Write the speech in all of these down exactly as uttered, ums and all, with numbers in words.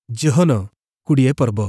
ଯୋହନ କୋଡ଼ିଏ ପର୍ବ।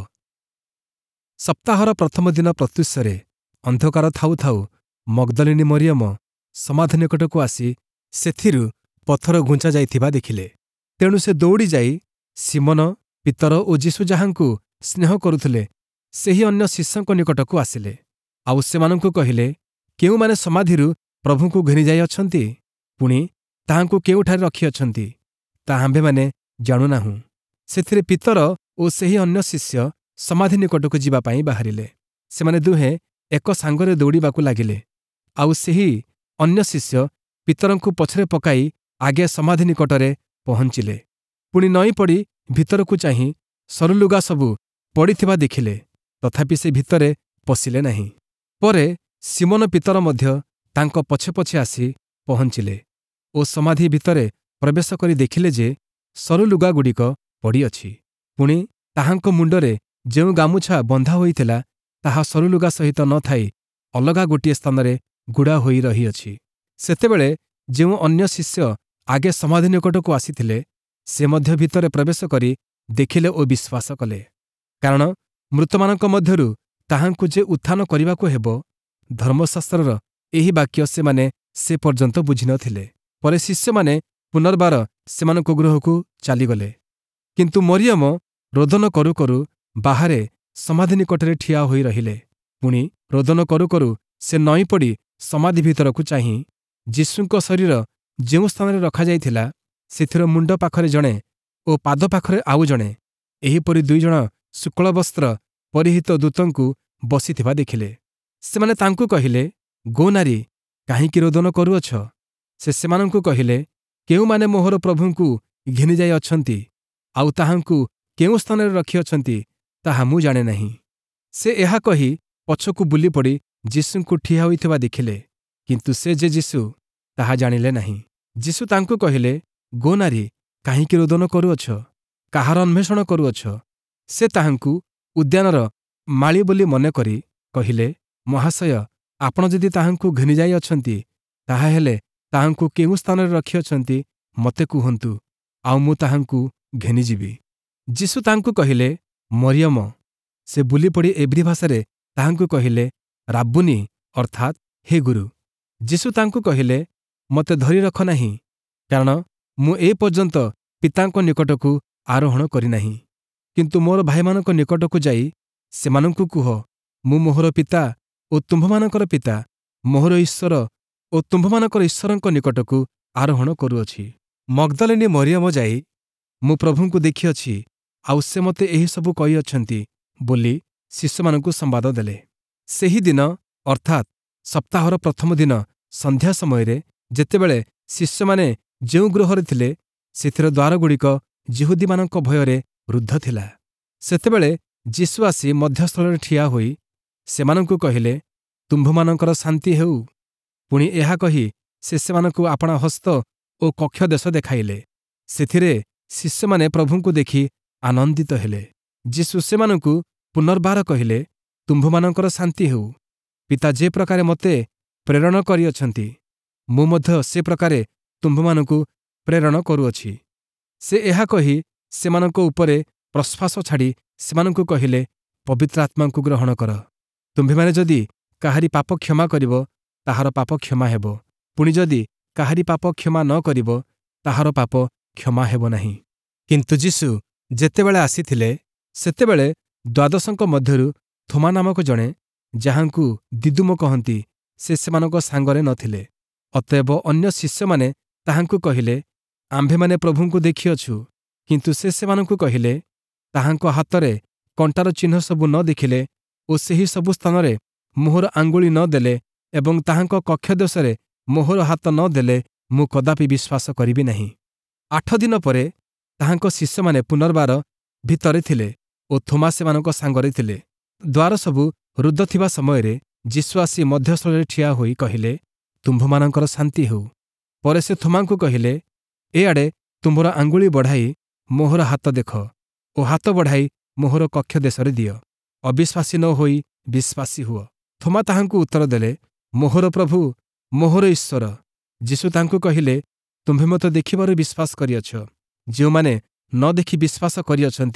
ସପ୍ତାହର ପ୍ରଥମ ଦିନ ପ୍ରତ୍ୟୁଷରେ ଅନ୍ଧକାର ଥାଉ ଥାଉ ମଗ୍ଦଲିନୀ ମରିୟମ ସମାଧି ନିକଟକୁ ଆସି ସେଥିରୁ ପଥର ଘୁଞ୍ଚା ଯାଇଥିବା ଦେଖିଲେ। ତେଣୁ ସେ ଦୌଡ଼ି ଯାଇ ସିମୋନ, ପିତର ଓ ଯୀଶୁ ଯାହାଙ୍କୁ ସ୍ନେହ କରୁଥିଲେ ସେହି ଅନ୍ୟ ଶିଷ୍ୟଙ୍କ ନିକଟକୁ ଆସିଲେ। ଆଉ ସେମାନଙ୍କୁ କହିଲେ, କେଉଁମାନେ ସମାଧିରୁ ପ୍ରଭୁଙ୍କୁ ଘେନିଯାଇ ଅଛନ୍ତି? ପୁଣି ତାହାଙ୍କୁ କେଉଁଠାରେ ରଖିଅଛନ୍ତି, ତାହା ଆମ୍ଭେମାନେ ଜାଣୁନାହୁଁ। ସେଥିରେ ପିତର ଓ ସେହି ଅନ୍ୟ ଶିଷ୍ୟ ସମାଧି ନିକଟକୁ ଯିବା ପାଇଁ ବାହାରିଲେ। ସେମାନେ ଦୁହେଁ ଏକ ସାଙ୍ଗରେ ଦୌଡ଼ିବାକୁ ଲାଗିଲେ। ଆଉ ସେହି ଅନ୍ୟ ଶିଷ୍ୟ ପିତରଙ୍କୁ ପଛରେ ପକାଇ ଆଗେ ସମାଧି ନିକଟରେ ପହଞ୍ଚିଲେ। ପୁଣି ନଇଁପଡ଼ି ଭିତରକୁ ଚାହିଁ ସରୁଲୁଗା ସବୁ ପଡ଼ିଥିବା ଦେଖିଲେ, ତଥାପି ସେ ଭିତରେ ପଶିଲେ ନାହିଁ। ପରେ ସିମୋନ ପିତର ମଧ୍ୟ ତାଙ୍କ ପଛେ ପଛେ ଆସି ପହଞ୍ଚିଲେ ଓ ସମାଧି ଭିତରେ ପ୍ରବେଶ କରି ଦେଖିଲେ ଯେ ସରୁଲୁଗାଗୁଡ଼ିକ ପଡ଼ିଅଛି। ପୁଣି ତାହାଙ୍କ ମୁଣ୍ଡରେ ଯେଉଁ ଗାମୁଛା ବନ୍ଧା ହୋଇଥିଲା ତାହା ସରୁଲୁଗା ସହିତ ନ ଥାଇ ଅଲଗା ଗୋଟିଏ ସ୍ଥାନରେ ଗୁଡ଼ା ହୋଇ ରହିଅଛି। ସେତେବେଳେ ଯେଉଁ ଅନ୍ୟ ଶିଷ୍ୟ ଆଗେ ସମାଧି ନିକଟକୁ ଆସିଥିଲେ ସେ ମଧ୍ୟ ଭିତରେ ପ୍ରବେଶ କରି ଦେଖିଲେ ଓ ବିଶ୍ୱାସ କଲେ। କାରଣ ମୃତମାନଙ୍କ ମଧ୍ୟରୁ ତାହାଙ୍କୁ ଯେ ଉତ୍ଥାନ କରିବାକୁ ହେବ, ଧର୍ମଶାସ୍ତ୍ରର ଏହି ବାକ୍ୟ ସେମାନେ ସେ ପର୍ଯ୍ୟନ୍ତ ବୁଝି ନ ଥିଲେ। ପରେ ଶିଷ୍ୟମାନେ ପୁନର୍ବାର ସେମାନଙ୍କ ଗୃହକୁ ଚାଲିଗଲେ। କିନ୍ତୁ ମରିୟମ ରୋଦନ କରୁ କରୁ ବାହାରେ ସମାଧି ନିକଟରେ ଠିଆ ହୋଇ ରହିଲେ। ପୁଣି ରୋଦନ କରୁ କରୁ ସେ ନଇଁପଡ଼ି ସମାଧି ଭିତରକୁ ଚାହିଁ ଯୀଶୁଙ୍କ ଶରୀର ଯେଉଁ ସ୍ଥାନରେ ରଖାଯାଇଥିଲା ସେଥିର ମୁଣ୍ଡ ପାଖରେ ଜଣେ ଓ ପାଦ ପାଖରେ ଆଉ ଜଣେ, ଏହିପରି ଦୁଇଜଣ ଶୁକ୍ଳ ବସ୍ତ୍ର ପରିହିତ ଦୂତଙ୍କୁ ବସିଥିବା ଦେଖିଲେ। ସେମାନେ ତାଙ୍କୁ କହିଲେ, ଗୋ ନାରୀ, କାହିଁକି ରୋଦନ କରୁଅଛ? ସେ ସେମାନଙ୍କୁ କହିଲେ, କେଉଁମାନେ ମୋହର ପ୍ରଭୁଙ୍କୁ ଘେନିଯାଇ ଅଛନ୍ତି ଆଉ ତାହାଙ୍କୁ କେଉଁ ସ୍ଥାନରେ ରଖିଅଛନ୍ତି ତାହା ମୁଁ ଜାଣେ ନାହିଁ। ସେ ଏହା କହି ପଛକୁ ବୁଲିପଡ଼ି ଯୀଶୁଙ୍କୁ ଠିଆ ହୋଇଥିବା ଦେଖିଲେ, କିନ୍ତୁ ସେ ଯେ ଯୀଶୁ ତାହା ଜାଣିଲେ ନାହିଁ। ଯୀଶୁ ତାଙ୍କୁ କହିଲେ, ଗୋ ନାରୀ, କାହିଁକି ରୋଦନ କରୁଅଛ? କାହାର ଅନ୍ୱେଷଣ କରୁଅଛ? ସେ ତାହାଙ୍କୁ ଉଦ୍ୟାନର ମାଳି ବୋଲି ମନେକରି କହିଲେ, ମହାଶୟ, ଆପଣ ଯଦି ତାହାଙ୍କୁ ଘେନିଯାଇ ଅଛନ୍ତି, ତାହାହେଲେ ତାହାଙ୍କୁ କେଉଁ ସ୍ଥାନରେ ରଖିଅଛନ୍ତି ମୋତେ କୁହନ୍ତୁ, ଆଉ ମୁଁ ତାହାଙ୍କୁ ଘେନିଯିବି। ଯୀଶୁ ତାଙ୍କୁ କହିଲେ, ମରିୟମ। ସେ ବୁଲିପଡ଼ି ଏବ୍ରୀ ଭାଷାରେ ତାହାଙ୍କୁ କହିଲେ, ରାବୁନି, ଅର୍ଥାତ୍ ହେ ଗୁରୁ। ଯୀଶୁ ତାଙ୍କୁ କହିଲେ, ମୋତେ ଧରି ରଖ ନାହିଁ, କାରଣ ମୁଁ ଏ ପର୍ଯ୍ୟନ୍ତ ପିତାଙ୍କ ନିକଟକୁ ଆରୋହଣ କରିନାହିଁ। କିନ୍ତୁ ମୋର ଭାଇମାନଙ୍କ ନିକଟକୁ ଯାଇ ସେମାନଙ୍କୁ କୁହ, ମୁଁ ମୋହର ପିତା ଓ ତୁମ୍ଭମାନଙ୍କର ପିତା, ମୋହର ଈଶ୍ୱର ଓ ତୁମ୍ଭମାନଙ୍କର ଈଶ୍ୱରଙ୍କ ନିକଟକୁ ଆରୋହଣ କରୁଅଛି। ମଗ୍ଦଲିନୀ ମରିୟମ ଯାଇ, ମୁଁ ପ୍ରଭୁଙ୍କୁ ଦେଖିଅଛି, ଆଉ ସେ ମୋତେ ଏହିସବୁ କହିଅଛନ୍ତି ବୋଲି ଶିଷ୍ୟମାନଙ୍କୁ ସମ୍ବାଦ ଦେଲେ। ସେହିଦିନ ଅର୍ଥାତ୍ ସପ୍ତାହର ପ୍ରଥମ ଦିନ ସନ୍ଧ୍ୟା ସମୟରେ ଯେତେବେଳେ ଶିଷ୍ୟମାନେ ଯେଉଁ ଗୃହରେ ଥିଲେ ସେଥିର ଦ୍ୱାରଗୁଡ଼ିକ ଯିହୁଦୀମାନଙ୍କ ଭୟରେ ରୁଦ୍ଧ ଥିଲା, ସେତେବେଳେ ଯୀଶୁ ଆସି ମଧ୍ୟସ୍ଥଳରେ ଠିଆ ହୋଇ ସେମାନଙ୍କୁ କହିଲେ, ତୁମ୍ଭମାନଙ୍କର ଶାନ୍ତି ହେଉ। ପୁଣି ଏହା କହି ସେ ସେମାନଙ୍କୁ ଆପଣା ହସ୍ତ ଓ କକ୍ଷ ଦେଶ ଦେଖାଇଲେ। ସେଥିରେ ଶିଷ୍ୟମାନେ ପ୍ରଭୁଙ୍କୁ ଦେଖି ଆନନ୍ଦିତ ହେଲେ। ଯୀଶୁ ସେମାନଙ୍କୁ ପୁନର୍ବାର କହିଲେ, ତୁମ୍ଭମାନଙ୍କର ଶାନ୍ତି ହେଉ। ପିତା ଯେ ପ୍ରକାରେ ମୋତେ ପ୍ରେରଣ କରିଅଛନ୍ତି, ମୁଁ ମଧ୍ୟ ସେ ପ୍ରକାରେ ତୁମ୍ଭମାନଙ୍କୁ ପ୍ରେରଣ କରୁଅଛି। ସେ ଏହା କହି ସେମାନଙ୍କ ଉପରେ ପ୍ରଶ୍ୱାସ ଛାଡ଼ି ସେମାନଙ୍କୁ କହିଲେ, ପବିତ୍ର ଆତ୍ମାଙ୍କୁ ଗ୍ରହଣ କର। ତୁମ୍ଭେମାନେ ଯଦି କାହାରି ପାପ କ୍ଷମା କରିବ, ତାହାର ପାପ କ୍ଷମା ହେବ। ପୁଣି ଯଦି କାହାରି ପାପ କ୍ଷମା ନ କରିବ, ତାହାର ପାପ କ୍ଷମା ହେବ ନାହିଁ। କିନ୍ତୁ ଯୀଶୁ ଯେତେବେଳେ ଆସିଥିଲେ, ସେତେବେଳେ ଦ୍ୱାଦଶଙ୍କ ମଧ୍ୟରୁ ଥୋମା ନାମକ ଜଣେ, ଯାହାଙ୍କୁ ଦିଦୁମ କହନ୍ତି, ସେ ସେମାନଙ୍କ ସାଙ୍ଗରେ ନ ଥିଲେ। ଅତଏବ ଅନ୍ୟ ଶିଷ୍ୟମାନେ ତାହାଙ୍କୁ କହିଲେ, ଆମ୍ଭେମାନେ ପ୍ରଭୁଙ୍କୁ ଦେଖିଅଛୁ। କିନ୍ତୁ ସେ ସେମାନଙ୍କୁ କହିଲେ, ତାହାଙ୍କ ହାତରେ କଣ୍ଟାର ଚିହ୍ନ ସବୁ ନ ଦେଖିଲେ ଓ ସେହି ସବୁ ସ୍ଥାନରେ ମୋହର ଆଙ୍ଗୁଳି ନ ଦେଲେ ଏବଂ ତାହାଙ୍କ କକ୍ଷଦେଶରେ ମୋହର ହାତ ନ ଦେଲେ ମୁଁ କଦାପି ବିଶ୍ୱାସ କରିବି ନାହିଁ। ଆଠ ଦିନ ପରେ ତାହାଙ୍କ ଶିଷ୍ୟମାନେ ପୁନର୍ବାର ଭିତରେ ଥିଲେ ଓ ଥୋମା ସେମାନଙ୍କ ସାଙ୍ଗରେ ଥିଲେ। ଦ୍ୱାର ସବୁ ରୁଦ୍ଧ ଥିବା ସମୟରେ ଯୀଶୁ ଆସି ମଧ୍ୟସ୍ଥଳରେ ଠିଆ ହୋଇ କହିଲେ, ତୁମ୍ଭମାନଙ୍କର ଶାନ୍ତି ହେଉ। ପରେ ସେ ଥୋମାଙ୍କୁ କହିଲେ, ଏଆଡ଼େ ତୁମ୍ଭର ଆଙ୍ଗୁଳି ବଢ଼ାଇ ମୋହର ହାତ ଦେଖ ଓ ହାତ ବଢ଼ାଇ ମୋହର କକ୍ଷ ଦେଶରେ ଦିଅ। ଅବିଶ୍ୱାସୀ ନ ହୋଇ ବିଶ୍ୱାସୀ ହୁଅ। ଥୋମା ତାହାଙ୍କୁ ଉତ୍ତର ଦେଲେ, ମୋହର ପ୍ରଭୁ, ମୋହର ଈଶ୍ୱର। ଯୀଶୁ ତାଙ୍କୁ କହିଲେ, ତୁମ୍ଭେ ମୋତେ ଦେଖିବାରୁ ବିଶ୍ୱାସ କରିଅଛ। ଯେଉଁମାନେ ନ ଦେଖି ବିଶ୍ୱାସ କରିଅଛନ୍ତି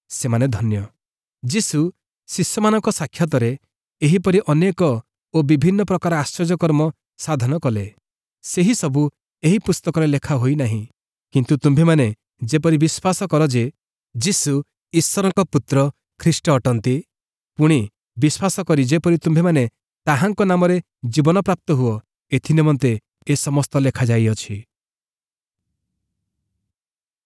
ସେମାନେ ଧନ୍ୟ। ଯୀଶୁ ଶିଷ୍ୟମାନଙ୍କ ସାକ୍ଷାତରେ ଏହିପରି ଅନେକ ଓ ବିଭିନ୍ନ ପ୍ରକାର ଆଶ୍ଚର୍ଯ୍ୟକର୍ମ ସାଧନ କଲେ। ସେହି ସବୁ ଏହି ପୁସ୍ତକରେ ଲେଖା ହୋଇନାହିଁ। କିନ୍ତୁ ତୁମ୍ଭେମାନେ ଯେପରି ବିଶ୍ୱାସ କର ଯେ ଯୀଶୁ ଈଶ୍ୱରଙ୍କ ପୁତ୍ର ଖ୍ରୀଷ୍ଟ ଅଟନ୍ତି, ପୁଣି ବିଶ୍ୱାସ କରି ଯେପରି ତୁମ୍ଭେମାନେ ତାହାଙ୍କ ନାମରେ ଜୀବନ ପ୍ରାପ୍ତ ହୁଅ, ଏଥିନିମନ୍ତେ ଏ ସମସ୍ତ ଲେଖାଯାଇଅଛି।